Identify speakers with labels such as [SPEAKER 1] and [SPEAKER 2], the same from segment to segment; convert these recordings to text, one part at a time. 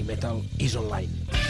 [SPEAKER 1] Metal is Online.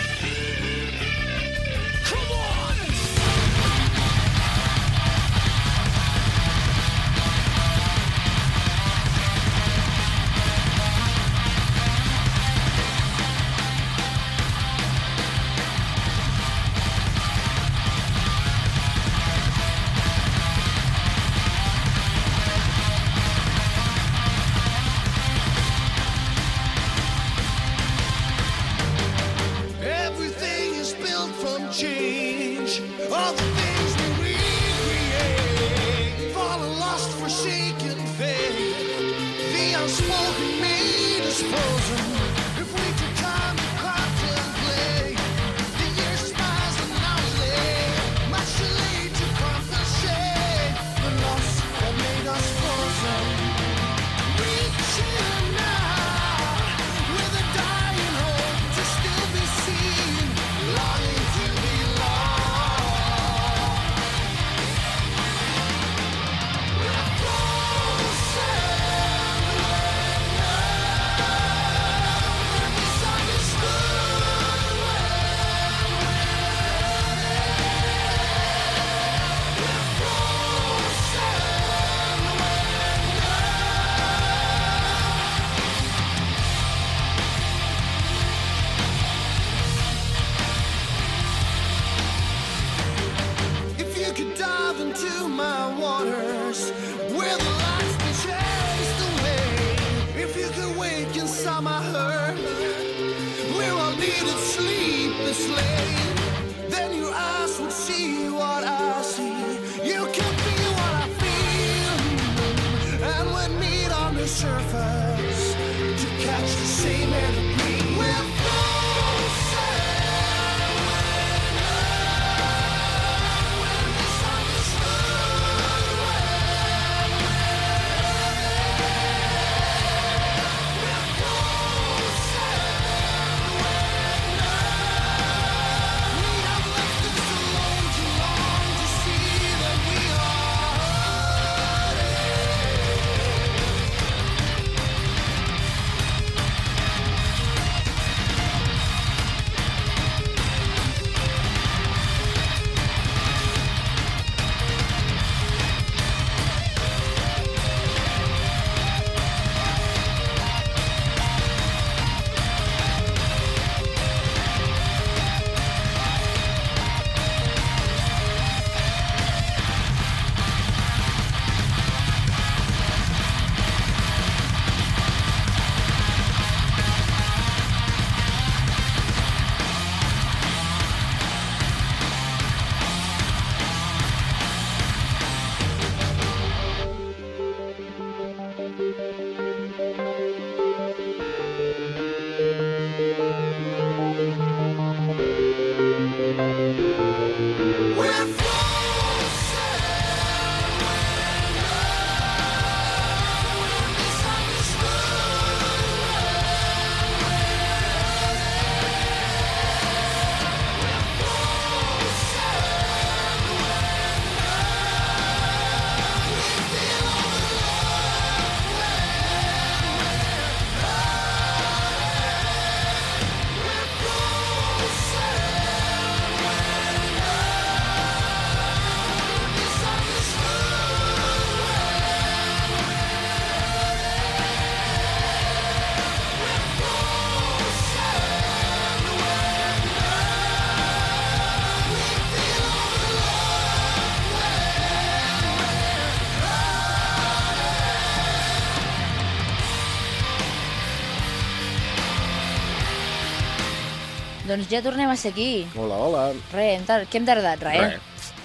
[SPEAKER 2] Doncs ja tornem a ser aquí.
[SPEAKER 1] Hola, hola.
[SPEAKER 2] Què hem tardat? Res.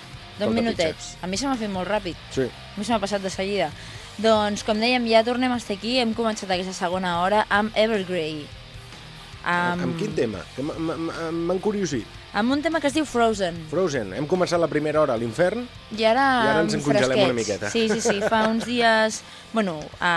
[SPEAKER 2] 2
[SPEAKER 1] Toca
[SPEAKER 2] minutets. A mi se m'ha fet molt ràpid.
[SPEAKER 1] Sí.
[SPEAKER 2] A mi se m'ha passat de seguida. Doncs, com dèiem, ja tornem a estar aquí. Hem començat aquesta segona hora amb Evergrey.
[SPEAKER 1] Amb quin tema? Que m'han curiosit.
[SPEAKER 2] Amb un tema que es diu Frozen.
[SPEAKER 1] Frozen. Hem començat la primera hora a l'infern
[SPEAKER 2] I ara
[SPEAKER 1] ens encongelem una miqueta.
[SPEAKER 2] Sí. Fa uns dies... Bueno,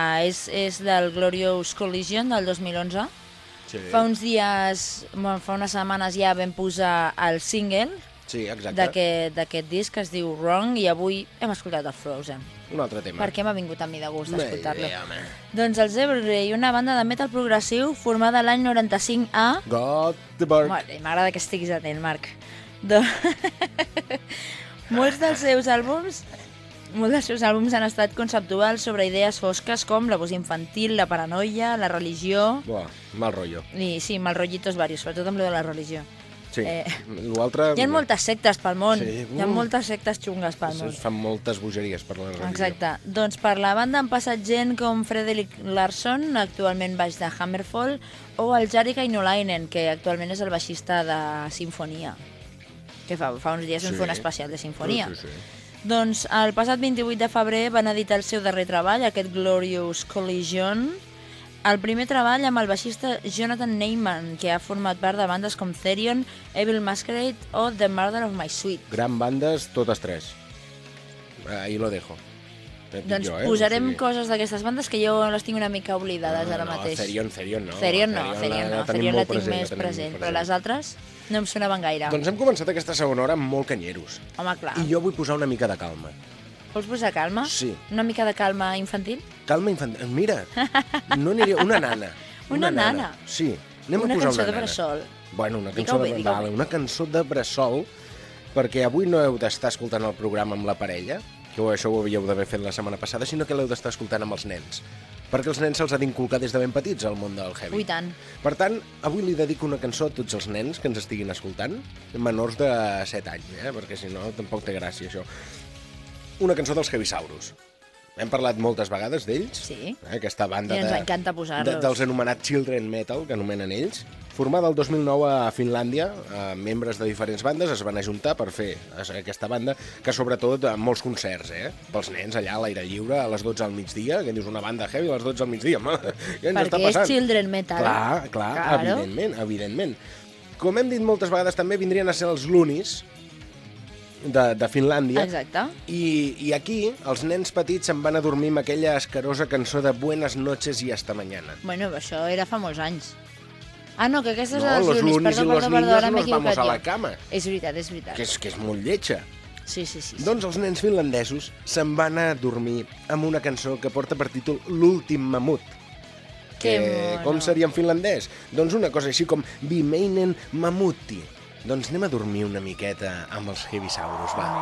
[SPEAKER 2] és del Glorious Collision del 2011.
[SPEAKER 1] Sí.
[SPEAKER 2] Fa uns dies, fa unes setmanes ja vam posar el single,
[SPEAKER 1] Sí, exacte.
[SPEAKER 2] d'aquest disc que es diu Wrong, i avui hem escoltat el Frozen.
[SPEAKER 1] Un altre tema.
[SPEAKER 2] Perquè m'ha vingut a mi de gust d'escoltar-lo.
[SPEAKER 1] Home.
[SPEAKER 2] Doncs els Evergrey, una banda de metal progressiu formada l'any 95 a...
[SPEAKER 1] Göteborg.
[SPEAKER 2] M'agrada que estiguis atent, Marc. Molts dels seus àlbums han estat conceptuals sobre idees fosques com l'abús infantil, la paranoia, la religió...
[SPEAKER 1] Buah, mal rotllo.
[SPEAKER 2] Sí, mal rotllitos varios, sobretot amb lo de la religió.
[SPEAKER 1] Sí, l'altre...
[SPEAKER 2] Hi ha moltes sectes pel món,
[SPEAKER 1] sí.
[SPEAKER 2] Hi ha moltes sectes xungues pel món.
[SPEAKER 1] Fan moltes bogeries per la religió.
[SPEAKER 2] Exacte. Doncs per la banda han passat gent com Fredrik Larsson, actualment baix de Hammerfall, o el Jari Kainulainen, que actualment és el baixista de Sinfonia, que fa uns dies vam fer un especial de Sinfonia.
[SPEAKER 1] Sí.
[SPEAKER 2] Doncs el passat 28 de febrer van editar el seu darrer treball, aquest Glorious Collision, el primer treball amb el baixista Jonathan Neyman, que ha format part de bandes com Therion, Evil Masquerade o The Murder of My Sweet.
[SPEAKER 1] Gran bandes, totes tres. Ahí lo dejo.
[SPEAKER 2] Doncs posarem coses d'aquestes bandes que jo les tinc una mica oblidades ara mateix.
[SPEAKER 1] Therion no.
[SPEAKER 2] Therion la tinc més present, però les altres no em sonaven gaire.
[SPEAKER 1] Doncs hem començat aquesta segona hora amb molt canyeros.
[SPEAKER 2] Home, clar.
[SPEAKER 1] I jo vull posar una mica de calma.
[SPEAKER 2] Vols posar calma?
[SPEAKER 1] Sí.
[SPEAKER 2] Una mica de calma infantil?
[SPEAKER 1] Calma infantil. Mira, no aniria... Una nana.
[SPEAKER 2] Una nana?
[SPEAKER 1] Sí. Anem a posar una
[SPEAKER 2] cançó de bressol.
[SPEAKER 1] Bueno, una cançó de bressol, perquè avui no heu d'estar escoltant el programa amb la parella, que això ho havíeu d'haver fet la setmana passada, sinó que l'heu d'estar escoltant amb els nens. Perquè els nens se'ls ha d'inculcar des de ben petits al món del heavy.
[SPEAKER 2] Ui, tant.
[SPEAKER 1] Per tant, avui li dedico una cançó a tots els nens que ens estiguin escoltant, menors de 7 anys, perquè si no tampoc té gràcia això. Una cançó dels Heavisaurus. Hem parlat moltes vegades d'ells.
[SPEAKER 2] Sí.
[SPEAKER 1] Aquesta banda
[SPEAKER 2] ens encanta posar-los.
[SPEAKER 1] dels anomenats Children Metal, que anomenen ells. Formada el 2009 a Finlàndia, membres de diferents bandes es van ajuntar per fer aquesta banda, que sobretot amb molts concerts, pels nens allà a l'aire lliure, a les 12 al migdia, que dius una banda heavy a les 12 al migdia, què ens està passant?
[SPEAKER 2] Perquè és Children Metal.
[SPEAKER 1] Clar, evidentment. Com hem dit moltes vegades, també vindrien a ser els Loonies, de Finlàndia.
[SPEAKER 2] Exacte.
[SPEAKER 1] I aquí els nens petits se'n van a dormir amb aquella asquerosa cançó de Buenas noches y hasta mañana.
[SPEAKER 2] Bueno, això era fa molts anys. Ah, no, que aquesta és de
[SPEAKER 1] los
[SPEAKER 2] Loonies.
[SPEAKER 1] Loonies i los niños nos vamos a la cama.
[SPEAKER 2] És veritat.
[SPEAKER 1] Que és molt lletja.
[SPEAKER 2] Sí.
[SPEAKER 1] Doncs els nens finlandesos se'n van a dormir amb una cançó que porta per títol L'últim mamut. Com seria en finlandès? Doncs una cosa així com Vimeinen mamutti. Doncs anem a dormir una miqueta amb els Heavisaurus, va.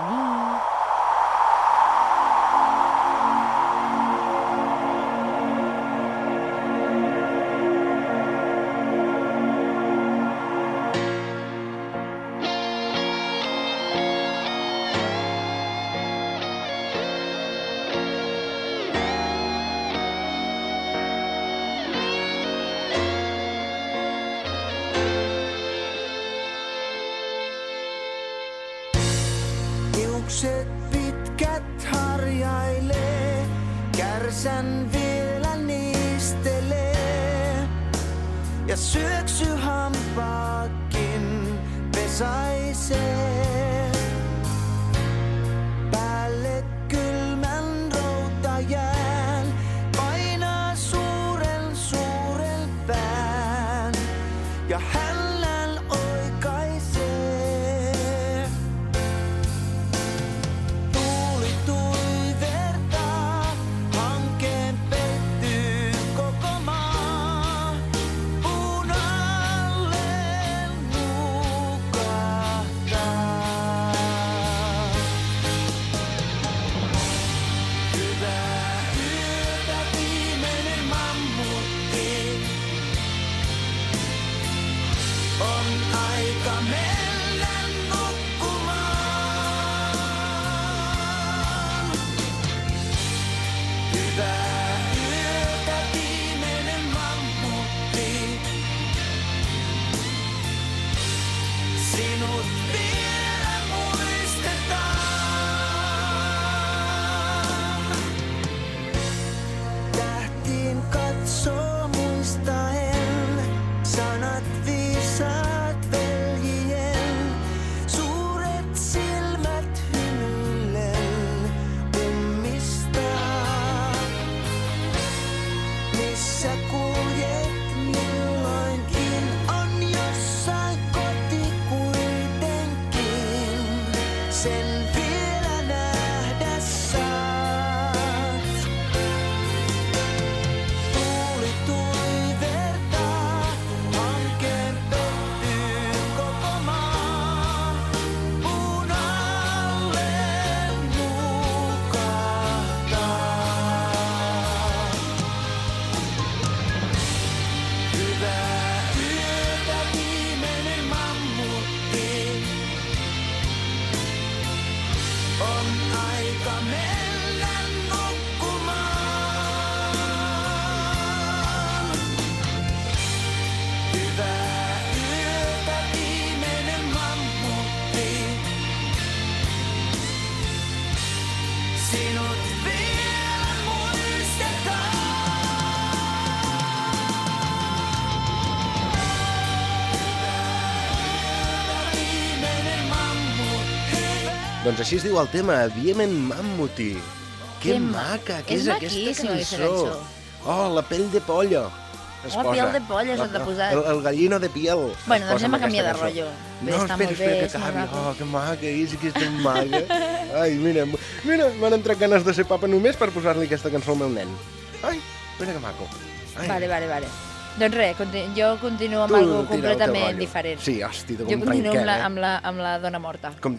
[SPEAKER 3] Hiukset pitkät harjailee, kärsän vielä niistelee. Ja syöksyhampaakin pesaisee. Päälle kylmän routajään painaa suuren pään. Ja hällän oikaisee. Tuuli tuivertaa, hankkeen pettyy koko maa. Puun alle nukahtaa. Hyvää yötä viimeinen mammutti. On aika mennä nukkumaan. Hyvää yötä viimeinen mammutti. Sinut vielä muistetaan. Tähtiin katsoo muistaen sanat viisaat veljien. Suuret silmät hymyillen ummistaa. Missä kuljet milloinkin on jossain koti kuitenkin. sen vielä nähdä saat. Tuuli tuivertaa, hankeen pettyy koko maa. Puun alle nukahtaa. Hyvää yötä viimeinen mammutti. On aika mennä nukkumaan. Hyvää yötä viimeinen mammutti. Sinut vielä muistetaan. Viimeinen mammutti.
[SPEAKER 1] Doncs així es diu el tema, Diemen Mammuti. Que maca, què és aquesta
[SPEAKER 2] maquíssima aquesta
[SPEAKER 1] cançó?
[SPEAKER 2] cançó.
[SPEAKER 1] Oh, la pell de pollo. Es
[SPEAKER 2] La
[SPEAKER 1] posa.
[SPEAKER 2] piel de pollo s'ha de posar.
[SPEAKER 1] El gallino de piel.
[SPEAKER 2] Bueno,
[SPEAKER 1] es
[SPEAKER 2] doncs
[SPEAKER 1] posa
[SPEAKER 2] anem a
[SPEAKER 1] amb
[SPEAKER 2] canviar de
[SPEAKER 1] aquesta
[SPEAKER 2] rotllo.
[SPEAKER 1] cançó.
[SPEAKER 2] Bé,
[SPEAKER 1] No,
[SPEAKER 2] està
[SPEAKER 1] espera,
[SPEAKER 2] molt bé,
[SPEAKER 1] espera, que
[SPEAKER 2] és molt
[SPEAKER 1] acabi.
[SPEAKER 2] maco.
[SPEAKER 1] Oh, que maca, és que és tan maca. Ai, mira, m'han entrat ganes de ser papa només per posar-li aquesta cançó al meu nen. Ai, mira que maco. Ai.
[SPEAKER 2] Vale. Doncs res, jo continuo amb
[SPEAKER 1] Tu
[SPEAKER 2] algo
[SPEAKER 1] tira el teu
[SPEAKER 2] completament
[SPEAKER 1] rotllo.
[SPEAKER 2] diferent.
[SPEAKER 1] Sí, hòstia, com
[SPEAKER 2] Jo continuo
[SPEAKER 1] tanquem,
[SPEAKER 2] amb la dona morta.
[SPEAKER 1] Com...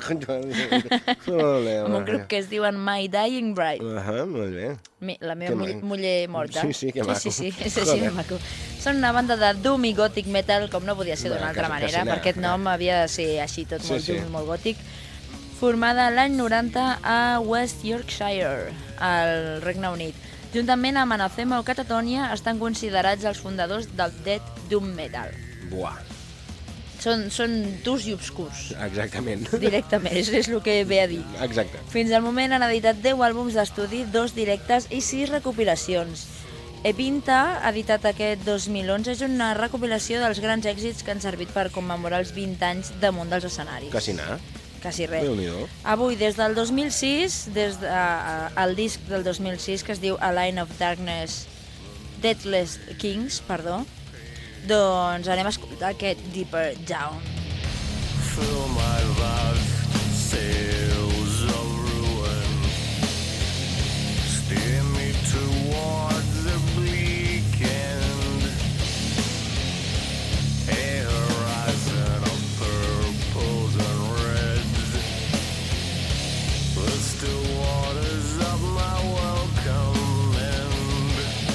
[SPEAKER 2] Amb un grup que es diuen My Dying Bride.
[SPEAKER 1] Molt bé.
[SPEAKER 2] La
[SPEAKER 1] Que
[SPEAKER 2] meva
[SPEAKER 1] maco.
[SPEAKER 2] muller morta.
[SPEAKER 1] Sí, que maco.
[SPEAKER 2] Sí, és així
[SPEAKER 1] Joder.
[SPEAKER 2] de maco. Són una banda de doom i gòtic metal, com no podia ser d'una altra
[SPEAKER 1] quasi
[SPEAKER 2] manera,
[SPEAKER 1] nada.
[SPEAKER 2] perquè aquest nom havia de ser així, tot molt
[SPEAKER 1] Sí.
[SPEAKER 2] doom, molt gòtic. Formada l'any 90 a West Yorkshire, al Regne Unit. Juntament amb Anathema o Catatonia, estan considerats els fundadors del Death Doom Metal.
[SPEAKER 1] Buah,
[SPEAKER 2] Són durs i obscurs,
[SPEAKER 1] exactament.
[SPEAKER 2] directament, és el que ve a dir.
[SPEAKER 1] Exacte.
[SPEAKER 2] Fins al moment han editat 10 àlbums d'estudi, 2 directes i 6 recopilacions. Epinta, editat aquest 2011, és una recopilació dels grans èxits que han servit per commemorar els 20 anys damunt dels escenaris.
[SPEAKER 1] Quasi anar.
[SPEAKER 2] Quasi res.
[SPEAKER 1] Déu-n'hi-do.
[SPEAKER 2] Avui, des del 2006, el disc del 2006, que es diu A Line of Darkness, Deathless Kings, perdó, doncs anem a escoltar aquest Deeper Down.
[SPEAKER 3] Fill my vast sails of ruin. Steer me towards the bleak end. A horizon of purples and reds. The still waters of my welcome end.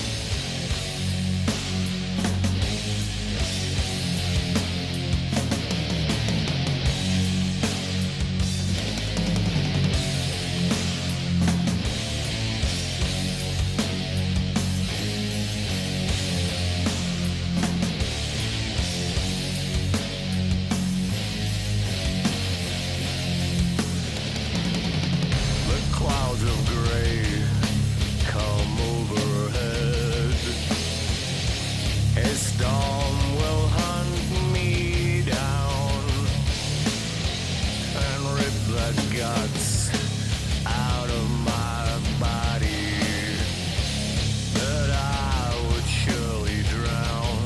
[SPEAKER 3] The clouds of gray come overhead. A storm will hunt me down and rip the guts out of my body. But I would surely drown.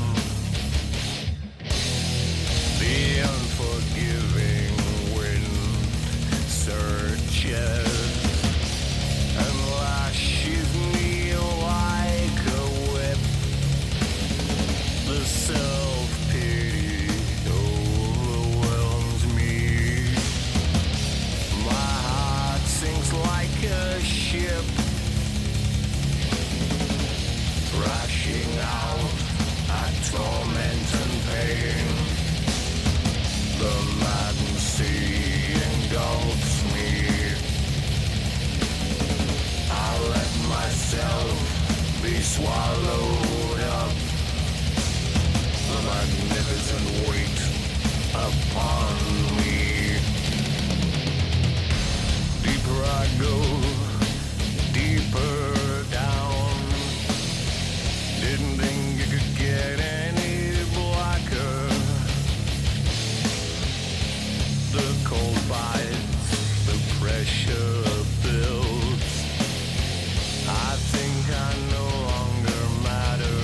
[SPEAKER 3] The unforgiving wind searches and lashes me like a whip. The self-pity overwhelms me. My heart sinks like a ship, thrashing out at torment and pain. The maddened sea engulfs me. I let myself be swallowed up. The magnificent weight upon me. Deeper I go, deeper down. Didn't think it could get any blacker. The cold bites, the pressure builds. I think I no longer matter.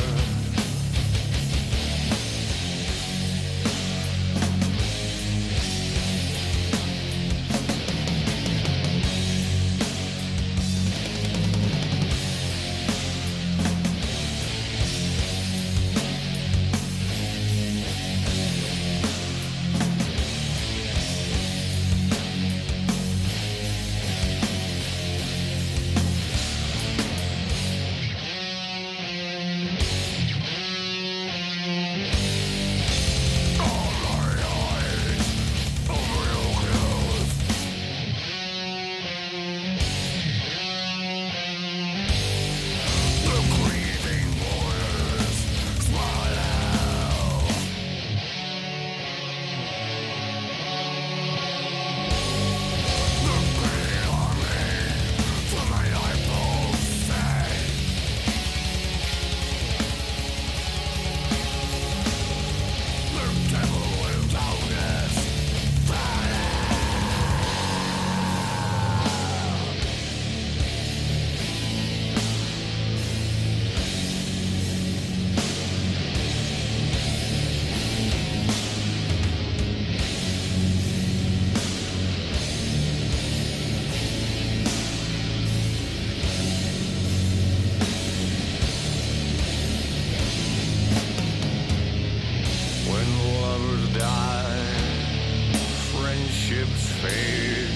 [SPEAKER 3] fade.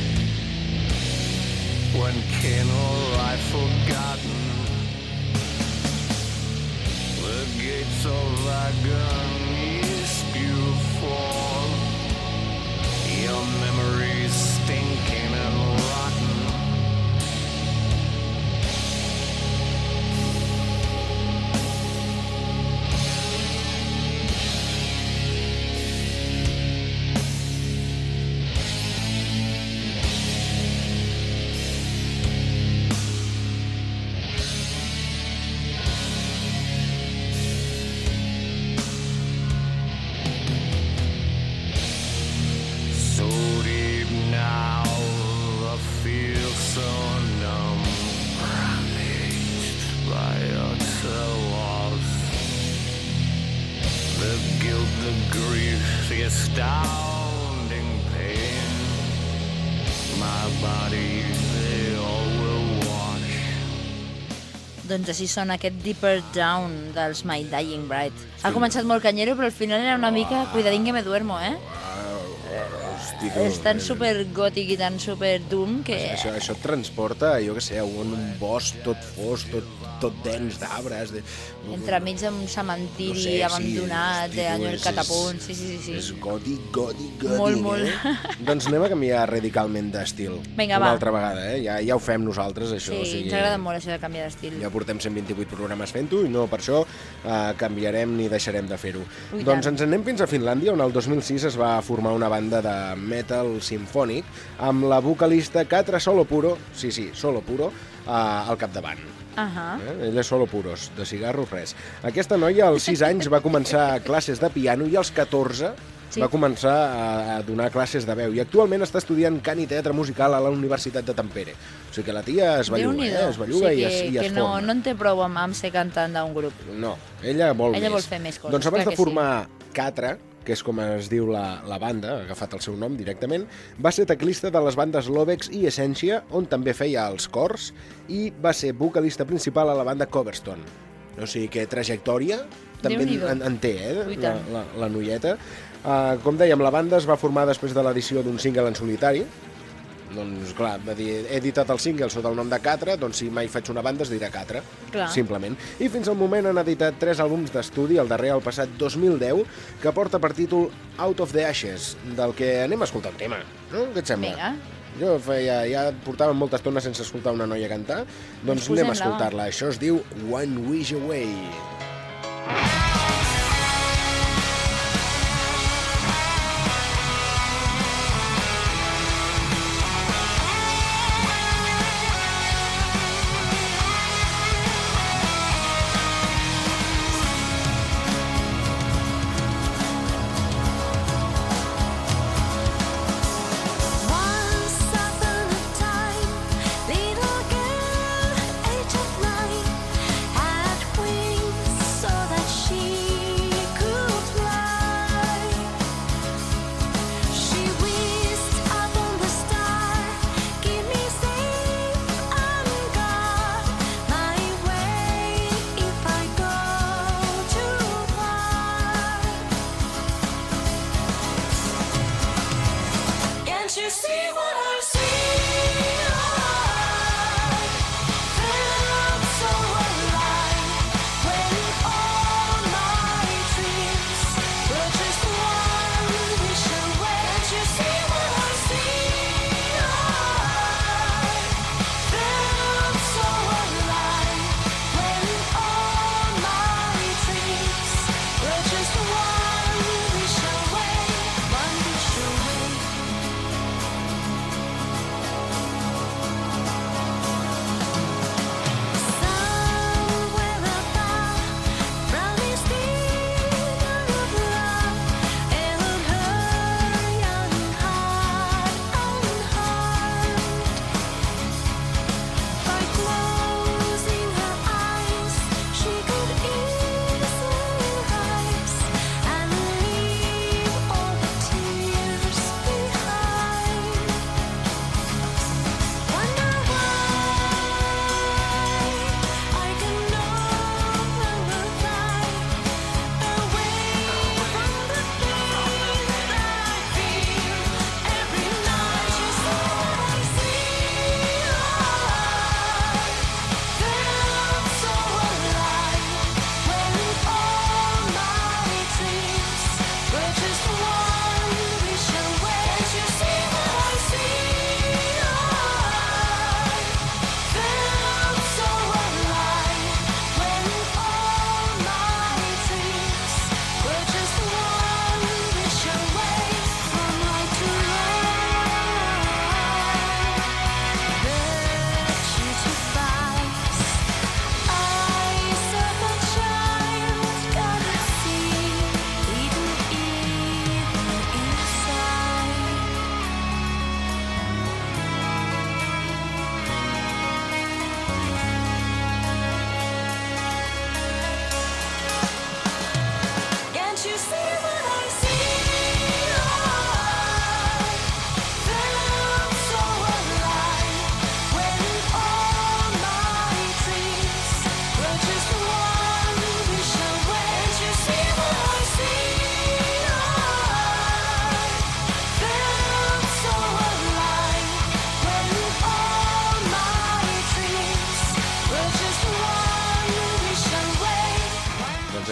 [SPEAKER 3] When kin or life forgotten, the gates of agony spew forth, your memories stinking and rotten. So deep now, I feel so numb, ravaged by utter loss. The guilt, the grief, the astounding pain. My body, they all will wash.
[SPEAKER 2] Doncs així sona aquest Deeper Down dels My Dying Bride. Ha començat molt canyero, però al final era una mica cuidadín que me duermo, eh?
[SPEAKER 1] Hosti,
[SPEAKER 2] És tan super gòtic i tan super doom que...
[SPEAKER 1] Això et transporta, jo què sé, a un bosc tot fos, tot dens d'arbres.
[SPEAKER 2] Entremig d'un cementiri
[SPEAKER 1] No sé, sí,
[SPEAKER 2] abandonat,
[SPEAKER 1] hosti,
[SPEAKER 2] allò el
[SPEAKER 1] és-
[SPEAKER 2] catapult, sí.
[SPEAKER 1] És gòtic,
[SPEAKER 2] Molt.
[SPEAKER 1] Doncs anem a canviar radicalment d'estil.
[SPEAKER 2] Vinga,
[SPEAKER 1] Una
[SPEAKER 2] va.
[SPEAKER 1] altra vegada, ja ho fem nosaltres, això.
[SPEAKER 2] Sí,
[SPEAKER 1] o sigui,
[SPEAKER 2] ens agrada molt això de canviar d'estil.
[SPEAKER 1] Ja portem 128 programes fent-ho i no per això canviarem ni deixarem de fer-ho.
[SPEAKER 2] Ui,
[SPEAKER 1] Doncs
[SPEAKER 2] tant.
[SPEAKER 1] ens anem fins a Finlàndia, on el 2006 es va formar una banda de metal simfònic amb la vocalista Catra Solopuro, sí, Solopuro, al capdavant.
[SPEAKER 2] Ahà.
[SPEAKER 1] Ella és solo puros, de cigarros res. Aquesta noia als 6 anys va començar classes de piano i als 14
[SPEAKER 2] Sí.
[SPEAKER 1] va començar a donar classes de veu i actualment està estudiant cant i teatre musical a la Universitat de Tampere. O sigui que la tia es belluga,
[SPEAKER 2] Déu-n'hi-do.
[SPEAKER 1] es belluga i es
[SPEAKER 2] que no,
[SPEAKER 1] forma.
[SPEAKER 2] no en té prou amb ser cantant d'un grup.
[SPEAKER 1] No, ella vol
[SPEAKER 2] Ella
[SPEAKER 1] més.
[SPEAKER 2] vol fer més coses,
[SPEAKER 1] Doncs abans
[SPEAKER 2] clar
[SPEAKER 1] de
[SPEAKER 2] que sí.
[SPEAKER 1] formar Catra, que és com es diu la banda, ha agafat el seu nom directament, va ser teclista de les bandes Lovex i Essentia, on també feia els cors, i va ser vocalista principal a la banda Coverstone. O sigui que trajectòria també
[SPEAKER 2] Déu-n'hi-do.
[SPEAKER 1] en té,
[SPEAKER 2] Ui, tant.
[SPEAKER 1] la noieta. Com dèiem, la banda es va formar després de l'edició d'un single en solitari. Doncs, clar, va dir, he editat el single sota el nom de Catra, doncs si mai faig una banda es dirà Catra,
[SPEAKER 2] Clar.
[SPEAKER 1] simplement. I fins al moment han editat 3 àlbums d'estudi, el darrer el passat 2010, que porta per títol Out of the Ashes, del que anem a escoltar un tema, no? Què et sembla?
[SPEAKER 2] Vinga.
[SPEAKER 1] Jo ja portava molta estona sense escoltar una noia cantar, doncs anem a
[SPEAKER 2] posem-la, va.
[SPEAKER 1] escoltar-la. Això es diu One Wish Away.
[SPEAKER 4] Once upon a time, little girl, age of 9, had wings so that she could fly. She whisked up on the star, keep me safe and guard my way if I go too far. Can't you see what I see? I felt so alive when all my dreams were just one wish away. Can't you see what I see? I felt so alive when all my dreams were just one wish away, one wish away.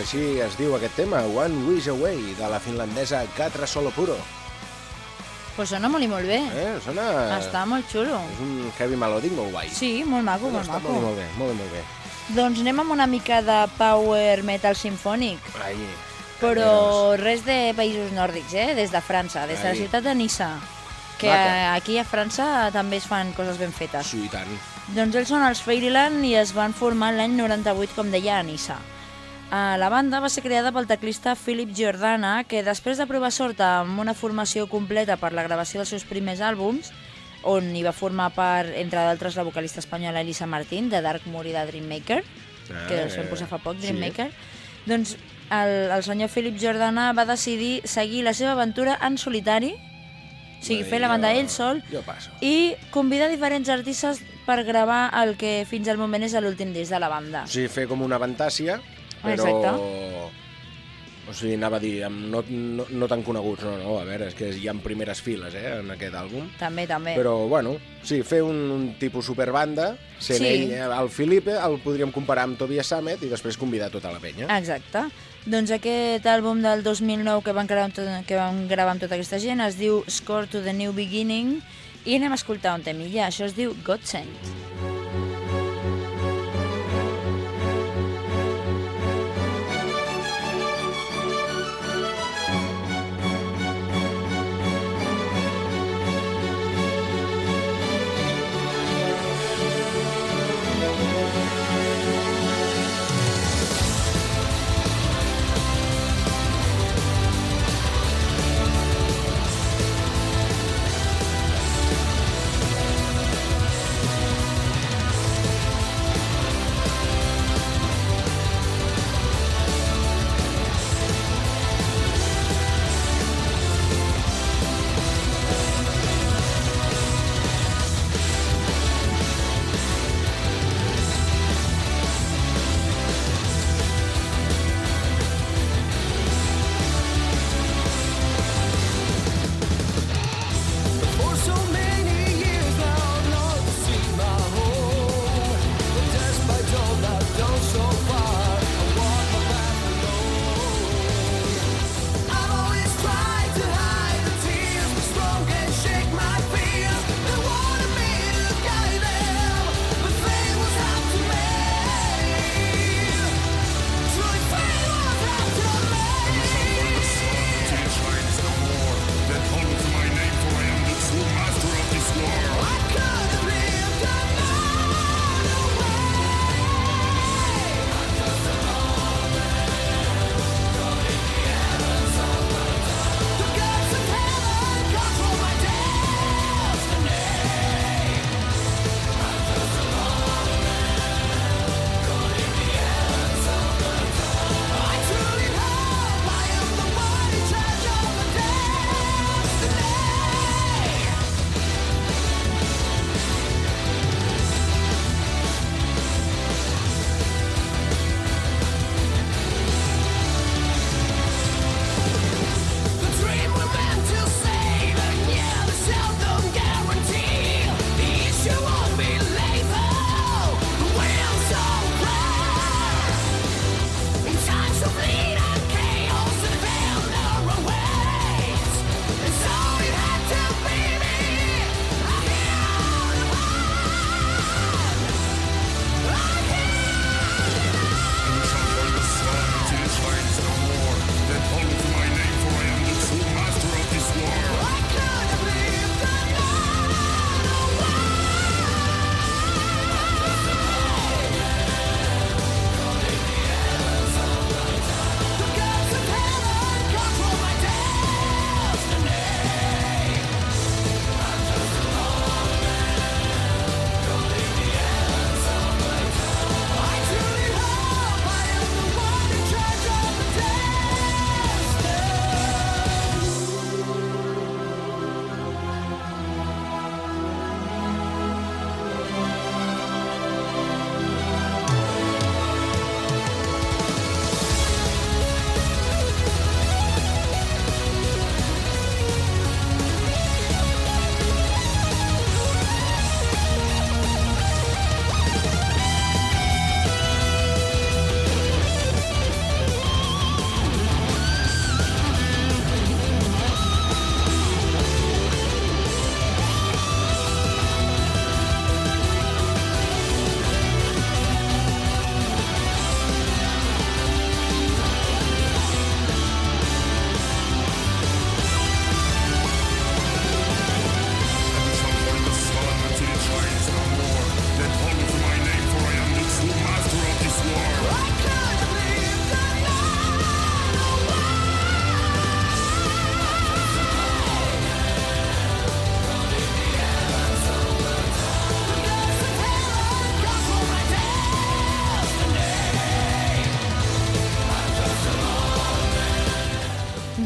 [SPEAKER 1] així es diu aquest tema, One Wish Away, de la finlandesa Katra Solopuro.
[SPEAKER 2] Pues sona molt i molt bé.
[SPEAKER 1] Sona...
[SPEAKER 2] Està molt xulo.
[SPEAKER 1] És un heavy melòdic molt guai.
[SPEAKER 2] Sí, molt maco, molt
[SPEAKER 1] Està
[SPEAKER 2] maco.
[SPEAKER 1] molt bé, molt bé.
[SPEAKER 2] Doncs anem amb una mica de power metal sinfònic,
[SPEAKER 1] Ai,
[SPEAKER 2] però res de països nòrdics, des de França, des de la
[SPEAKER 1] Ai.
[SPEAKER 2] ciutat de Niça, que
[SPEAKER 1] Maca.
[SPEAKER 2] aquí a França també es fan coses ben fetes.
[SPEAKER 1] sí, i tant.
[SPEAKER 2] Doncs ells són els Fairyland i es van formar l'any 98, com deia, a Niça. La banda va ser creada pel teclista Philip Giordana, que després de provar sort amb una formació completa per la gravació dels seus primers àlbums, on hi va formar part, entre d'altres, la vocalista espanyola Elisa Martín, de Dark Moor i de Dreammaker, que els vam posar fa poc, Dreammaker, doncs el senyor Philip Giordana va decidir seguir la seva aventura en solitari, o sigui, fer la banda ell sol,
[SPEAKER 1] Jo passo.
[SPEAKER 2] i convidar diferents artistes per gravar el que fins al moment és l'últim disc de la banda.
[SPEAKER 1] O sigui, fer com una fantàsia, però...
[SPEAKER 2] Exacte.
[SPEAKER 1] O sigui, anava a dir, no tan coneguts, no, a veure, és que hi ha primeres files, en aquest àlbum.
[SPEAKER 2] També.
[SPEAKER 1] Però, bueno, sí, fer un tipus superbanda, sent
[SPEAKER 2] Sí.
[SPEAKER 1] ell, el Filipe, el podríem comparar amb Tobias Sammet i després convidar tota la penya.
[SPEAKER 2] Exacte. Doncs aquest àlbum del 2009 que van gravar amb tota aquesta gent es diu Score to the New Beginning i anem a escoltar un temilla. Això es diu Godsend.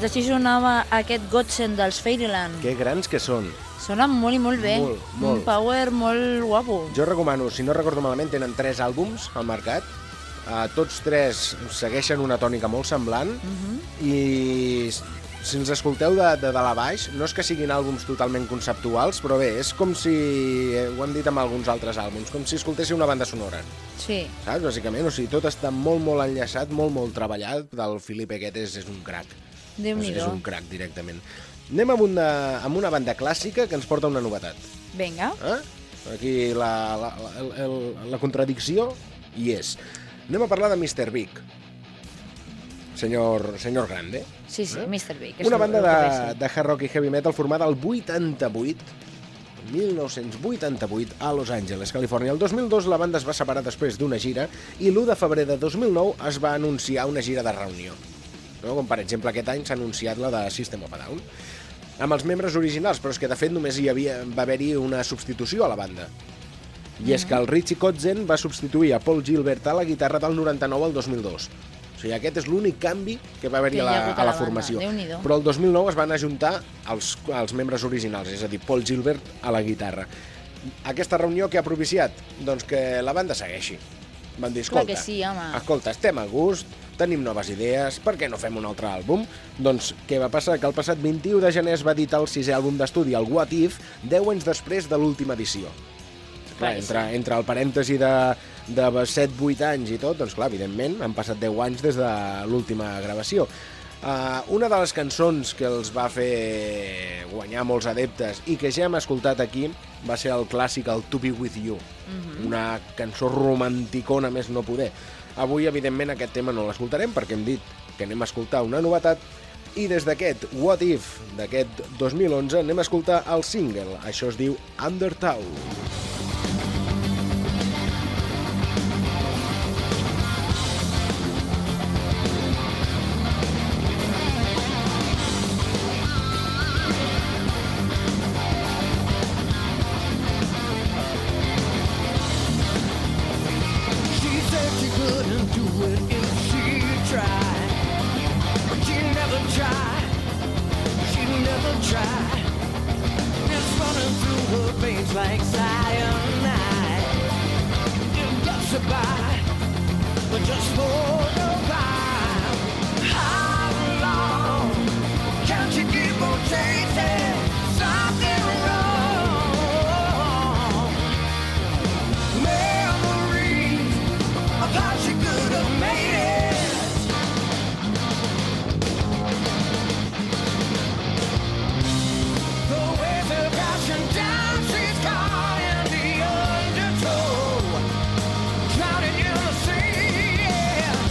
[SPEAKER 2] Doncs així sonava aquest Godsend dels Fairyland.
[SPEAKER 1] Que grans que són.
[SPEAKER 2] Sona molt i molt bé.
[SPEAKER 1] Molt, molt.
[SPEAKER 2] Un power molt guapo.
[SPEAKER 1] Jo recomano, si no recordo malament, tenen 3 àlbums al mercat. Tots 3 segueixen una tònica molt semblant i si ens escolteu de dalt a baix, no és que siguin àlbums totalment conceptuals, però bé, és com si, ho hem dit amb alguns altres àlbums, com si escoltéssiu una banda sonora.
[SPEAKER 2] Sí.
[SPEAKER 1] Saps? Bàsicament, o sigui, tot està molt, molt enllaçat, molt, molt treballat. El Filipe aquest és un crac. És
[SPEAKER 2] Déu-n'hi-do.
[SPEAKER 1] un crac, directament. Anem amb una banda clàssica que ens porta una novetat.
[SPEAKER 2] Vinga.
[SPEAKER 1] Aquí la contradicció hi és. Anem a parlar de Mr. Big. Senyor Grande.
[SPEAKER 2] Sí, Mr. Big.
[SPEAKER 1] Una banda de hard rock i heavy metal formada el 1988 a Los Angeles, Califòrnia. El 2002 la banda es va separar després d'una gira i l'1 de febrer de 2009 es va anunciar una gira de reunió. No? Com per exemple aquest any s'ha anunciat la de System of a Down amb els membres originals, però és que de fet només va haver-hi una substitució a la banda. I és que el Richie Kotzen va substituir a Paul Gilbert a la guitarra del 99 al 2002. O sigui, aquest és l'únic canvi que va haver-hi a la formació. Però el 2009 es van ajuntar els membres originals, és a dir, Paul Gilbert a la guitarra. Aquesta reunió què ha propiciat? Doncs que la banda segueixi. Van dir,
[SPEAKER 2] Clar que sí, home.
[SPEAKER 1] escolta, estem a gust, tenim noves idees, per què no fem un altre àlbum? Doncs què va passar? Que el passat 21 de gener es va editar el 6è àlbum d'estudi, el What If, 10 anys després de l'última edició. Clar, entre el parèntesi de 7-8 anys i tot, doncs clar, evidentment, han passat 10 anys des de l'última gravació. Una de les cançons que els va fer guanyar molts adeptes i que ja hem escoltat aquí va ser el clàssic, el To Be With You. Una cançó romanticona més no poder. Avui, evidentment, aquest tema no l'escoltarem perquè hem dit que anem a escoltar una novetat i des d'aquest What If d'aquest 2011 anem a escoltar el single. Això es diu Undertow.
[SPEAKER 3] She said she couldn't do it if she tried, but she never tried. She never tried. It's running through her veins like cyanide. It gets her by, but just for a while. How long can she keep on chasing something wrong? Memories of how she could have made it. The waves are crashing down, she's caught in the undertow, drowning in the sea. Yeah.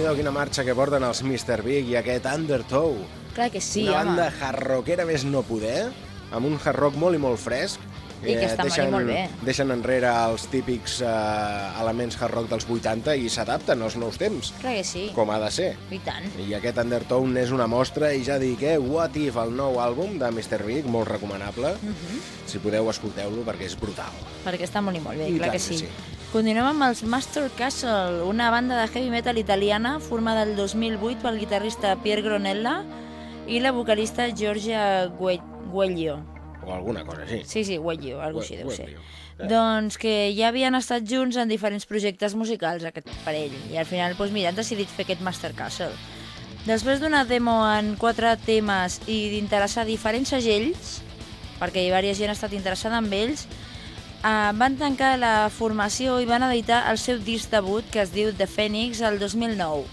[SPEAKER 1] Déu-n'hi-do, quina marxa que porten els Mr. Big i aquest Undertow.
[SPEAKER 2] Clar que sí,
[SPEAKER 1] Una
[SPEAKER 2] home.
[SPEAKER 1] banda hard rockera més no poder, amb un hard rock molt i molt fresc.
[SPEAKER 2] I que està molt bé.
[SPEAKER 1] Deixen enrere els típics elements hard rock dels 80 i s'adapten als nous temps,
[SPEAKER 2] Clar que sí.
[SPEAKER 1] com ha de ser.
[SPEAKER 2] I tant.
[SPEAKER 1] I aquest Undertow és una mostra, i ja dic, What If, el nou àlbum de Mr. Big, molt recomanable. Si podeu, escolteu-lo, perquè és brutal.
[SPEAKER 2] Perquè està molt i molt bé,
[SPEAKER 1] I
[SPEAKER 2] clar
[SPEAKER 1] tant
[SPEAKER 2] que
[SPEAKER 1] que
[SPEAKER 2] sí.
[SPEAKER 1] sí.
[SPEAKER 2] Continuem amb els Master Castle, una banda de heavy metal italiana formada el 2008 pel guitarrista Pier Gronella i la vocalista Giorgia Gueglio.
[SPEAKER 1] O alguna cosa així.
[SPEAKER 2] Sí, Gueglio, alguna així deu ser.
[SPEAKER 1] Gueglio.
[SPEAKER 2] Doncs que ja havien estat junts en diferents projectes musicals, aquest parell, i al final, doncs mira, han decidit fer aquest Master Castle. Després d'una demo en 4 temes i d'interessar diferents segells, perquè diversa gent ha estat interessada en ells, van tancar la formació i van editar el seu disc debut, que es diu The Phoenix, el 2009,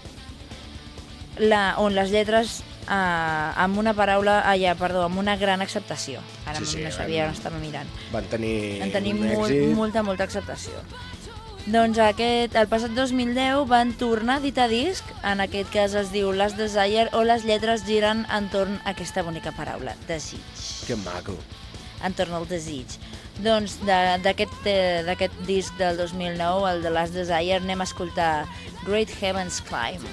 [SPEAKER 2] on les lletres amb una paraula, amb una gran acceptació. Ara
[SPEAKER 1] Sí,
[SPEAKER 2] no sabia on estava mirant.
[SPEAKER 1] Van tenir
[SPEAKER 2] Un
[SPEAKER 1] un èxit.
[SPEAKER 2] molta acceptació. Doncs el passat 2010 van tornar a editar disc, en aquest cas es diu Last Desire, o les lletres giren entorn a aquesta bonica paraula, desig.
[SPEAKER 1] Que maco.
[SPEAKER 2] Entorn al desig. Doncs d'aquest disc del 2009, el de Last Desire, anem a escoltar Great Heavens Climb.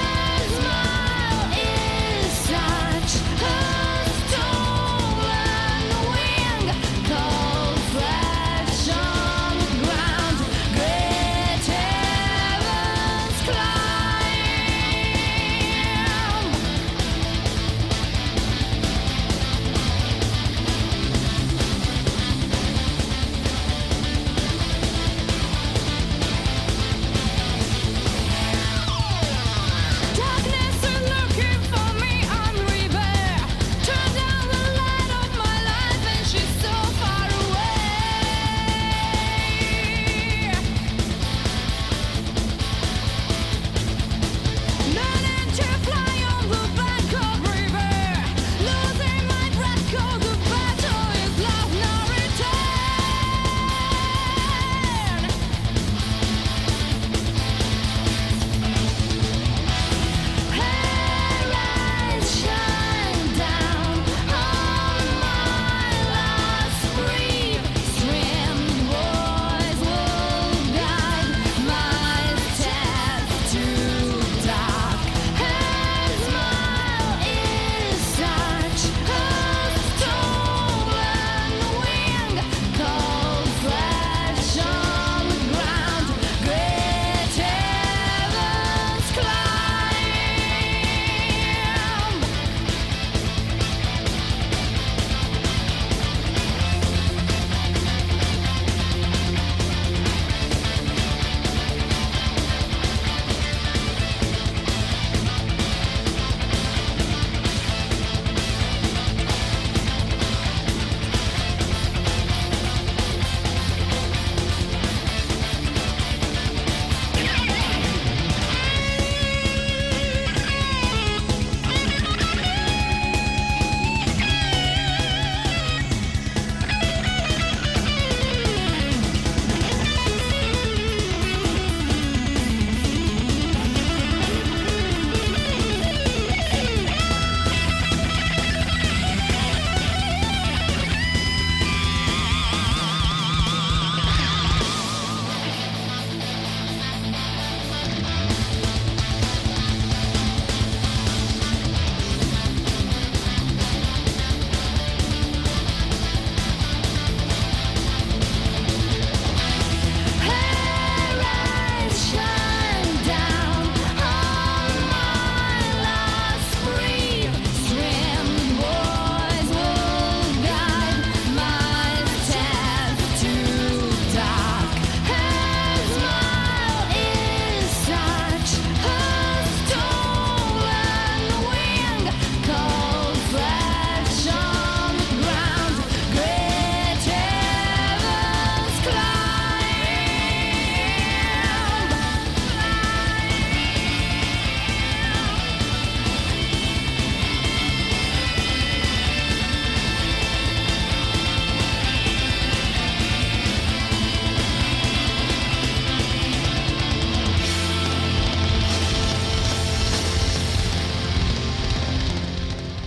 [SPEAKER 4] Such a stolen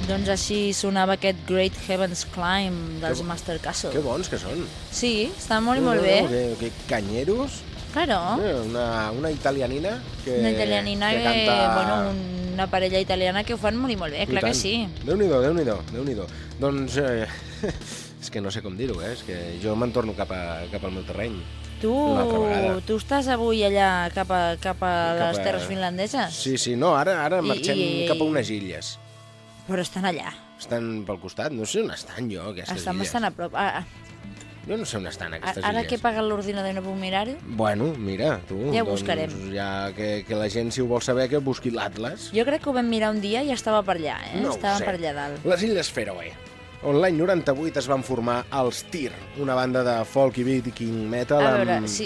[SPEAKER 2] Doncs així sonava aquest Great Heavens Climb dels Master Castle.
[SPEAKER 1] Que bons que són.
[SPEAKER 2] Sí, està molt i molt bé.
[SPEAKER 1] Que canyeros.
[SPEAKER 2] Claro.
[SPEAKER 1] Una italianina que
[SPEAKER 2] Una italianina
[SPEAKER 1] que canta...
[SPEAKER 2] bueno, una parella italiana que ho fan molt i molt bé, clar que sí.
[SPEAKER 1] Déu-n'hi-do, Déu-n'hi-do. Doncs, és que no sé com dir-ho, és que jo me'n torno cap al meu terreny. Una altra vegada.
[SPEAKER 2] Tu estàs avui allà cap a les terres finlandeses?
[SPEAKER 1] Sí, no, ara marxem cap a unes illes.
[SPEAKER 2] Però estan allà.
[SPEAKER 1] Estan pel costat, no sé on estan jo, aquestes
[SPEAKER 2] Estan
[SPEAKER 1] illes.
[SPEAKER 2] bastant a prop.
[SPEAKER 1] Jo no sé on estan aquestes illes.
[SPEAKER 2] Ara que he pagat l'ordinador i no puc mirar-ho?
[SPEAKER 1] Bueno, mira, tu.
[SPEAKER 2] Ja ho buscarem.
[SPEAKER 1] Ja que la gent, si ho vol saber, que busqui l'Atlas.
[SPEAKER 2] Jo crec que ho vam mirar un dia i estava per allà,
[SPEAKER 1] No ho
[SPEAKER 2] Estava
[SPEAKER 1] sé.
[SPEAKER 2] per allà dalt.
[SPEAKER 1] Les Illes Fèroe, on l'any 98 es van formar els Tyr, una banda de folk i viking metal
[SPEAKER 2] A veure,
[SPEAKER 1] amb...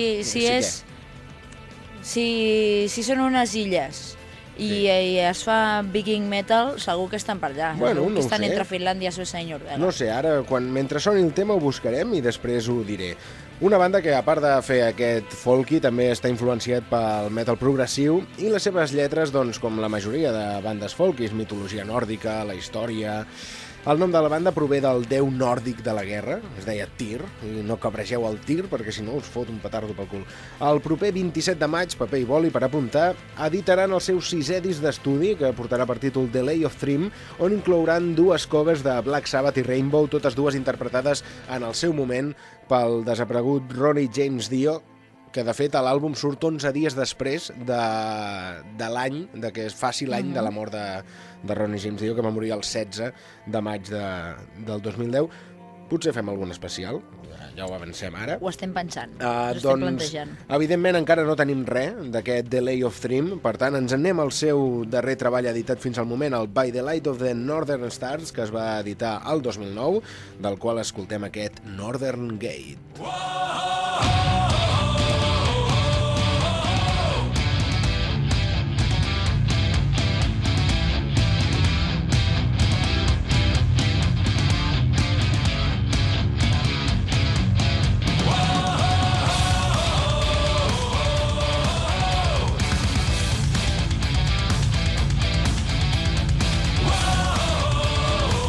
[SPEAKER 2] si són unes illes i es fa viking metal, segur que estan per allà.
[SPEAKER 1] Bueno,
[SPEAKER 2] Segur
[SPEAKER 1] no
[SPEAKER 2] que
[SPEAKER 1] ho
[SPEAKER 2] estan
[SPEAKER 1] sé.
[SPEAKER 2] entre Finlàndia, Suècia i Noruega.
[SPEAKER 1] No sé, ara, mentre soni el tema, ho buscarem i després ho diré. Una banda que, a part de fer aquest folky, també està influenciat pel metal progressiu i les seves lletres, doncs, com la majoria de bandes folkis, mitologia nòrdica, la història... El nom de la banda prové del déu nòrdic de la guerra, es deia Tyr, i no cabregeu el Tyr perquè si no us fot un petardo pel cul. El proper 27 de maig, paper i boli per apuntar, editaran el seu 6è disc d'estudi, que portarà per títol The Lay of Thrym, on inclouran 2 covers de Black Sabbath i Rainbow, totes dues interpretades en el seu moment pel desaparegut Ronnie James Dio, que de fet l'àlbum surt 11 dies després de l'any, de que es faci l'any de la mort de Ronnie James Dio, que va morir el 16 de maig del 2010. Potser fem algun especial, ja ho avancem ara.
[SPEAKER 2] Ho estem pensant, ho estem plantejant.
[SPEAKER 1] Evidentment encara no tenim res d'aquest The Lay of Thrym, per tant ens en anem al seu darrer treball editat fins al moment, el By the Light of the Northern Stars, que es va editar el 2009, del qual escoltem aquest Northern Gate.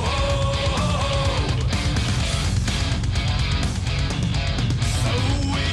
[SPEAKER 3] We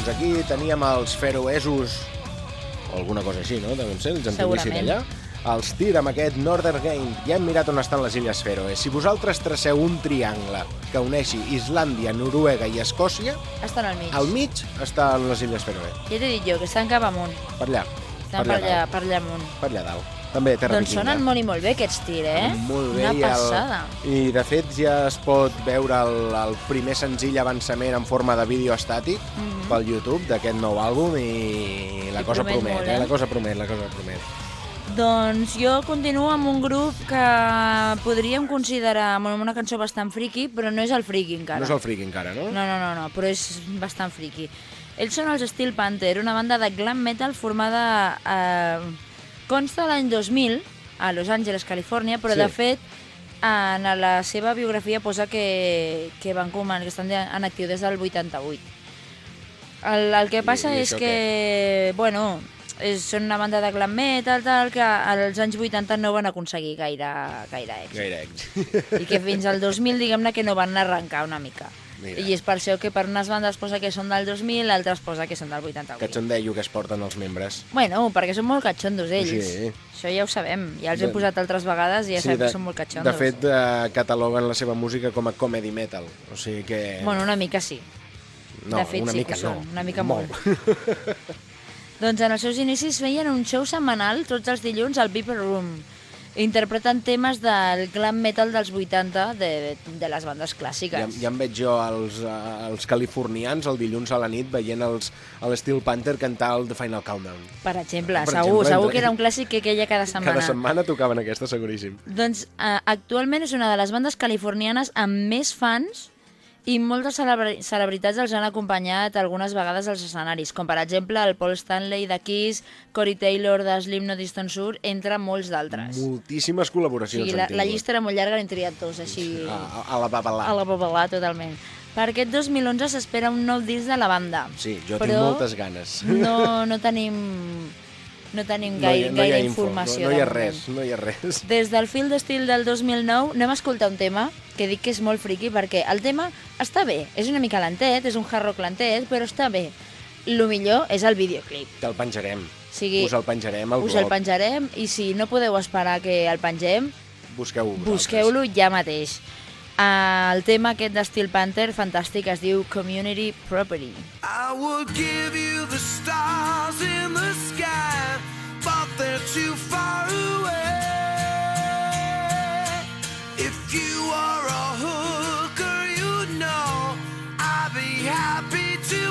[SPEAKER 1] Doncs aquí teníem els feroesos, o alguna cosa així, no? Deuen ser, els antivici d'allà. Els Tyr amb aquest Northern Gate. Ja hem mirat on estan les Illes Fèroe. Si vosaltres traceu un triangle que uneixi Islàndia, Noruega i Escòcia,
[SPEAKER 2] Estan al mig.
[SPEAKER 1] estan les Illes Fèroe.
[SPEAKER 2] Ja t'he dit jo, que estan cap amunt.
[SPEAKER 1] Per allà.
[SPEAKER 2] Estan per allà amunt.
[SPEAKER 1] Per allà dalt. També terra
[SPEAKER 2] Doncs
[SPEAKER 1] vikinga.
[SPEAKER 2] sonen molt i molt bé aquests Tyr, eh?
[SPEAKER 1] Molt bé.
[SPEAKER 2] Una passada.
[SPEAKER 1] I de fet ja es pot veure el primer senzill avançament en forma de vídeo estàtic pel YouTube d'aquest nou àlbum i la cosa
[SPEAKER 2] promet
[SPEAKER 1] promet,
[SPEAKER 2] molt, eh?
[SPEAKER 1] La cosa promet.
[SPEAKER 2] Doncs jo continuo amb un grup que podríem considerar una cançó bastant friki, però no és el friki encara.
[SPEAKER 1] No és el friki encara, no?
[SPEAKER 2] No, però és bastant friki. Ells són els Steel Panther, una banda de glam metal formada consta l'any 2000 a Los Angeles, Califòrnia, però
[SPEAKER 1] Sí.
[SPEAKER 2] de fet en la seva biografia posa que estan en actiu des del 88. El que passa
[SPEAKER 1] I
[SPEAKER 2] és
[SPEAKER 1] això
[SPEAKER 2] que, bueno, són una banda de glam metal tal, que als anys 80 no van aconseguir gaire èxit.
[SPEAKER 1] Gaire èxit.
[SPEAKER 2] I que fins al 2000, diguem-ne, que no van arrencar una mica.
[SPEAKER 1] Mira.
[SPEAKER 2] I és per això que per unes bandes posa que són del 2000, altres posa que són del 88.
[SPEAKER 1] Catxondeio que es porten els membres.
[SPEAKER 2] Bueno, perquè són molt catxondos ells.
[SPEAKER 1] Sí.
[SPEAKER 2] Això ja ho sabem. Ja els he posat altres vegades i ja sabem que són molt catxondos.
[SPEAKER 1] De fet, cataloguen la seva música com a comedy metal. O sigui que...
[SPEAKER 2] Bueno, una mica sí.
[SPEAKER 1] no,
[SPEAKER 2] de fet,
[SPEAKER 1] una
[SPEAKER 2] sí
[SPEAKER 1] mica
[SPEAKER 2] que són,
[SPEAKER 1] no.
[SPEAKER 2] una mica molt. Doncs en els seus inicis feien un show setmanal tots els dilluns al Viper Room, interpretant temes del glam metal dels 80 de les bandes clàssiques.
[SPEAKER 1] Ja em veig jo els californians el dilluns a la nit veient l'Steel Panther cantar el The Final Countdown.
[SPEAKER 2] Per exemple,
[SPEAKER 1] Per
[SPEAKER 2] segur
[SPEAKER 1] exemple,
[SPEAKER 2] que era un clàssic que queia cada setmana.
[SPEAKER 1] Cada setmana tocaven aquesta, seguríssim.
[SPEAKER 2] Doncs actualment és una de les bandes californianes amb més fans i moltes celebritats els han acompanyat algunes vegades als escenaris, com per exemple el Paul Stanley de Kiss, Corey Taylor de Slim No Distance Tour, entre molts d'altres.
[SPEAKER 1] Moltíssimes
[SPEAKER 2] O
[SPEAKER 1] col·laboracions
[SPEAKER 2] sigui,
[SPEAKER 1] han
[SPEAKER 2] la
[SPEAKER 1] tingut.
[SPEAKER 2] llista era molt llarga, n'he triat dos, així...
[SPEAKER 1] A la babalà.
[SPEAKER 2] A la babalà, totalment. Per aquest 2011 s'espera un nou disc de la banda.
[SPEAKER 1] Sí, jo
[SPEAKER 2] però
[SPEAKER 1] tinc moltes ganes.
[SPEAKER 2] No tenim gaire informació.
[SPEAKER 1] No hi ha
[SPEAKER 2] de moment.
[SPEAKER 1] res, no hi ha res.
[SPEAKER 2] Des del Field Steel del 2009 anem a escoltar un tema que dic que és molt friqui perquè el tema està bé, és una mica lentet, és un hard rock lentet, però està bé. Lo millor és el videoclip.
[SPEAKER 1] Te'l penjarem.
[SPEAKER 2] O sigui,
[SPEAKER 1] Us el penjarem al
[SPEAKER 2] us el
[SPEAKER 1] blog.
[SPEAKER 2] penjarem i si no podeu esperar que el pengem,
[SPEAKER 1] Busqueu-ho.
[SPEAKER 2] busqueu-lo ja mateix. El tema aquest de Steel Panther, fantàstic, es diu Community Property.
[SPEAKER 3] I would give you the stars in the sky, but they're too far away. If you are a hooker, you know I'd be happy to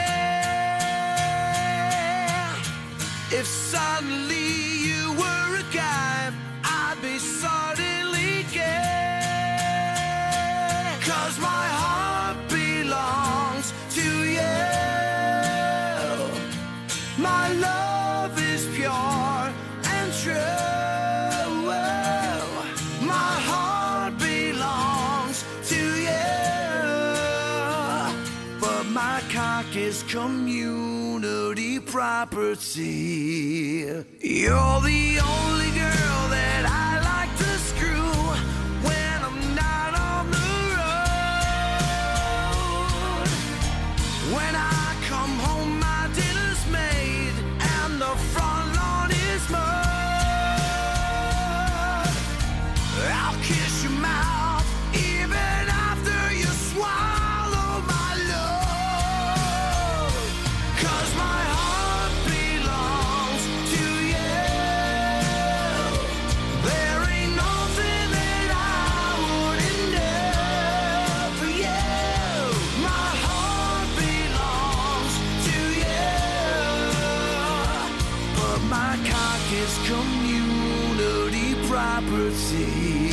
[SPEAKER 3] pay. If suddenly you were a guy, I'd be suddenly gay. 'Cause my heart belongs to you. My love is pure and true. My heart belongs to you. But my cock is community property. You're the only girl that I like to screw when I'm not on the road. When I come home, my dinner's made and the front lawn is mowed. I'll kiss your mouth even after you swallow my love. 'Cause my heart belongs to you. There ain't nothing that I wouldn't do for you. My heart belongs to you. But my cock is community property.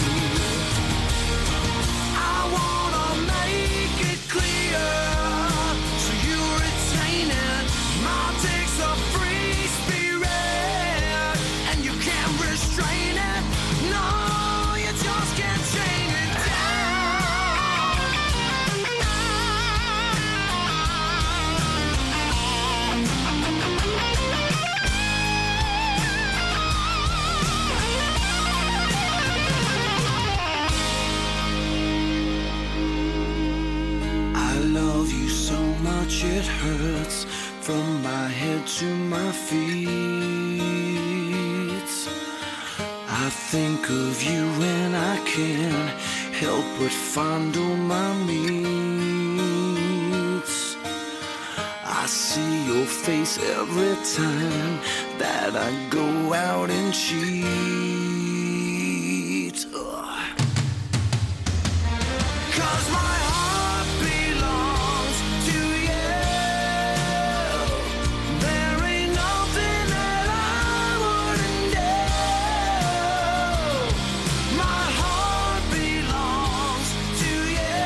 [SPEAKER 3] I wanna make it clear so you retain it. My dick's a free spirit and you can't restrain it. No, you just can't chain it I love you so much it hurts. from my head to my feet. I think of you and I can't help but fondle my meats. I see your face every time that I go out and cheat. Ugh. 'Cause my heart belongs to you. There ain't nothing that I wouldn't do. My heart belongs to you.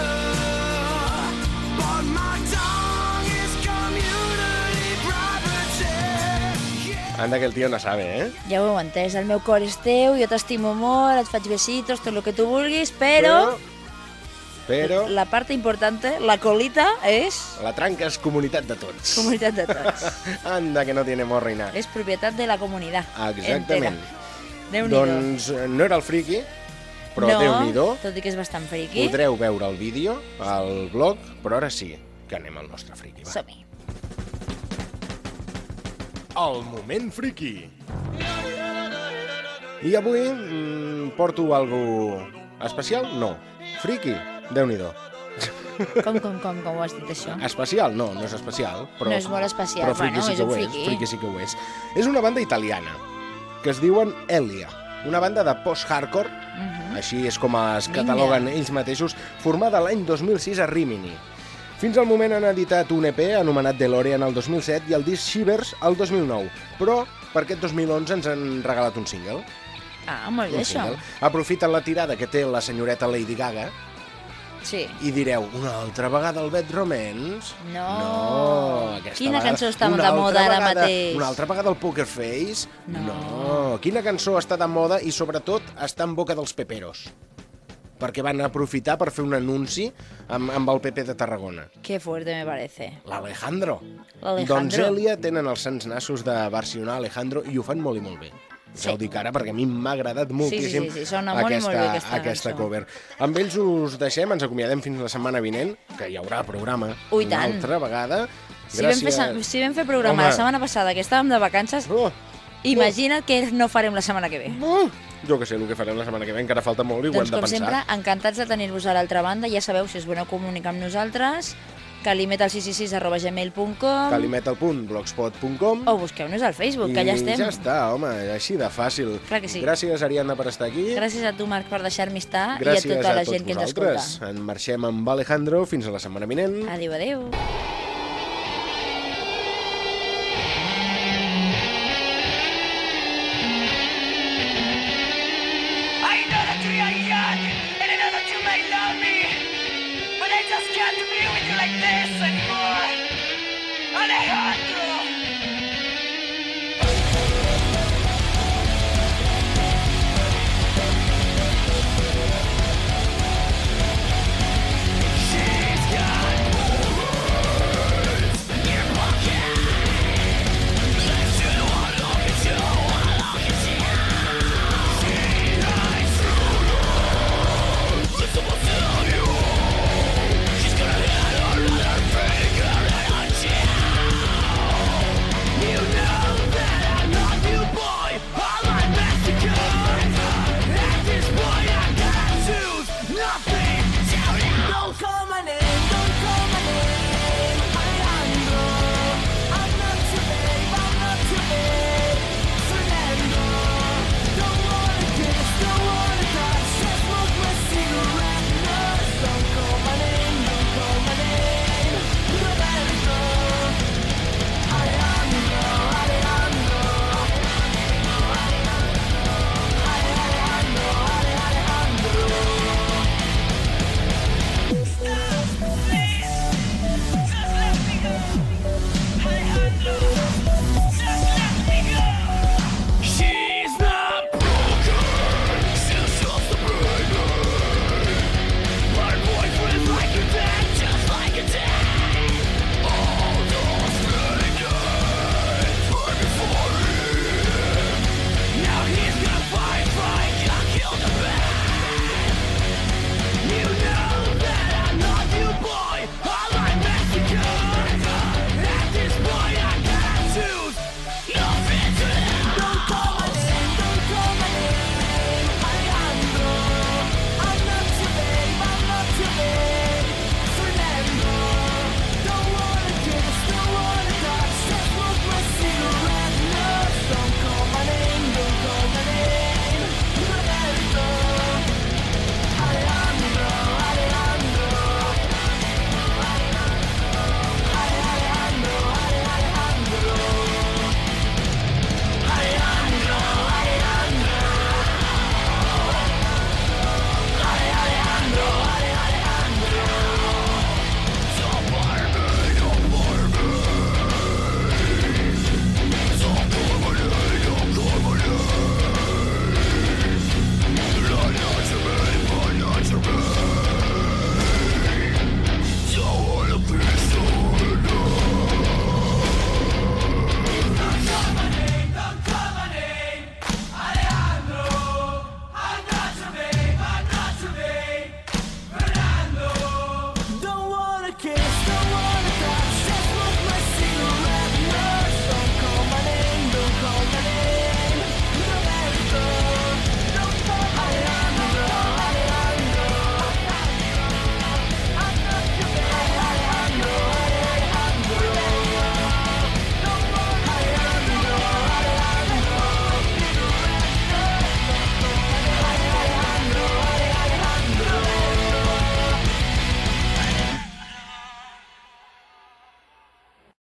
[SPEAKER 3] But my tongue is community property. Yeah.
[SPEAKER 1] Anda, que el tío no sabe, ¿eh?
[SPEAKER 2] Ja ho heu entès, el meu cor és teu, jo t'estimo molt, et faig besitos, tot el que tu vulguis, però la part important, la colita, és
[SPEAKER 1] La tranca és comunitat de tots.
[SPEAKER 2] comunitat de tots.
[SPEAKER 1] Anda, que no tiene reina.
[SPEAKER 2] És propietat de la comunitat.
[SPEAKER 1] Exactament.
[SPEAKER 2] Déu-n'hi-do.
[SPEAKER 1] Doncs no era el friki, però
[SPEAKER 2] no,
[SPEAKER 1] Déu-n'hi-do.
[SPEAKER 2] tot i que és bastant friqui.
[SPEAKER 1] Podreu veure el vídeo al blog, però ara sí que anem al nostre friki. Va.
[SPEAKER 2] Som-hi.
[SPEAKER 1] El moment friki. I avui porto algo especial? No. Friki? Déu-n'hi-do.
[SPEAKER 2] Com ho has dit, això?
[SPEAKER 1] Especial? No, no és especial. Però,
[SPEAKER 2] No és molt especial,
[SPEAKER 1] però friki
[SPEAKER 2] bueno,
[SPEAKER 1] sí
[SPEAKER 2] és
[SPEAKER 1] que
[SPEAKER 2] un
[SPEAKER 1] ho és.
[SPEAKER 2] friki.
[SPEAKER 1] Friki sí que ho és. És una banda italiana que es diuen Elia. Una banda de post-hardcore, així és com es cataloguen ells mateixos, formada l'any 2006 a Rimini. Fins al moment han editat un EP anomenat DeLorean el 2007 i el disc Shivers el 2009, però per aquest 2011 ens han regalat un single.
[SPEAKER 2] Ah, molt bé,
[SPEAKER 1] Un
[SPEAKER 2] això.
[SPEAKER 1] single. Aprofiten la tirada que té la senyoreta Lady Gaga
[SPEAKER 2] Sí.
[SPEAKER 1] i direu, una altra vegada el Bad Romance?
[SPEAKER 2] No.
[SPEAKER 1] Aquesta
[SPEAKER 2] Quina
[SPEAKER 1] vegada-
[SPEAKER 2] cançó està
[SPEAKER 1] una
[SPEAKER 2] de
[SPEAKER 1] altra
[SPEAKER 2] moda ara
[SPEAKER 1] vegada-
[SPEAKER 2] mateix?
[SPEAKER 1] Una altra vegada el Poker Face?
[SPEAKER 2] No.
[SPEAKER 1] Quina cançó està de moda i sobretot està en boca dels peperos? Perquè van aprofitar per fer un anunci amb el PP de Tarragona.
[SPEAKER 2] Que fuerte me parece.
[SPEAKER 1] L'Alejandro.
[SPEAKER 2] L'Alejandro.
[SPEAKER 1] Doncs Elia tenen els sants nassos de versionar Alejandro i ho fan molt i molt bé.
[SPEAKER 2] Sí.
[SPEAKER 1] Ja ho dic ara perquè a mi m'ha agradat moltíssim
[SPEAKER 2] sí, sona molt i molt bé aquesta cançó.
[SPEAKER 1] cover. Amb ells us deixem, ens acomiadem fins la setmana vinent, que hi haurà programa
[SPEAKER 2] Ui,
[SPEAKER 1] una
[SPEAKER 2] tant.
[SPEAKER 1] altra vegada.
[SPEAKER 2] Si vam fer programa
[SPEAKER 1] Home.
[SPEAKER 2] la setmana passada, que estàvem de vacances, imagina't que no farem la setmana que ve.
[SPEAKER 1] Jo que sé el que farem la setmana que ve, encara falta molt i ho
[SPEAKER 2] Doncs,
[SPEAKER 1] hem de
[SPEAKER 2] com sempre,
[SPEAKER 1] pensar.
[SPEAKER 2] encantats de tenir-vos a l'altra banda. Ja sabeu, si us voleu comunicar amb nosaltres, calimetal666@gmail.com
[SPEAKER 1] calimetal.blogspot.com
[SPEAKER 2] o busqueu-nos al Facebook, que allà estem.
[SPEAKER 1] I ja està, home, així de fàcil.
[SPEAKER 2] Clar que sí.
[SPEAKER 1] Gràcies, Ariadna, per estar aquí.
[SPEAKER 2] Gràcies a tu, Marc, per deixar-me estar
[SPEAKER 1] Gràcies
[SPEAKER 2] i a tota la
[SPEAKER 1] tots
[SPEAKER 2] gent que ens
[SPEAKER 1] vosaltres.
[SPEAKER 2] escolta.
[SPEAKER 1] En marxem amb Alejandro fins a la setmana vinent.
[SPEAKER 2] Adéu, adéu.
[SPEAKER 4] I know that you are young, and I know that you may love me, but I just can't be with you like this anymore. Alejandro!